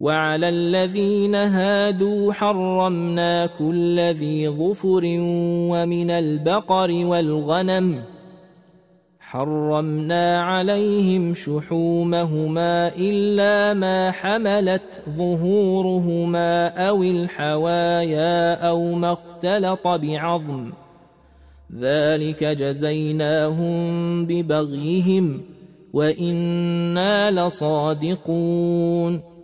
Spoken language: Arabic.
وعلى الذين هادوا حرمنا كل ذي ظفر ومن البقر والغنم حرمنا عليهم شحومهما إلا ما حملت ظهورهما أو الحوايا أو ما اختلط بعظم ذلك جزيناهم ببغيهم وإنا لصادقون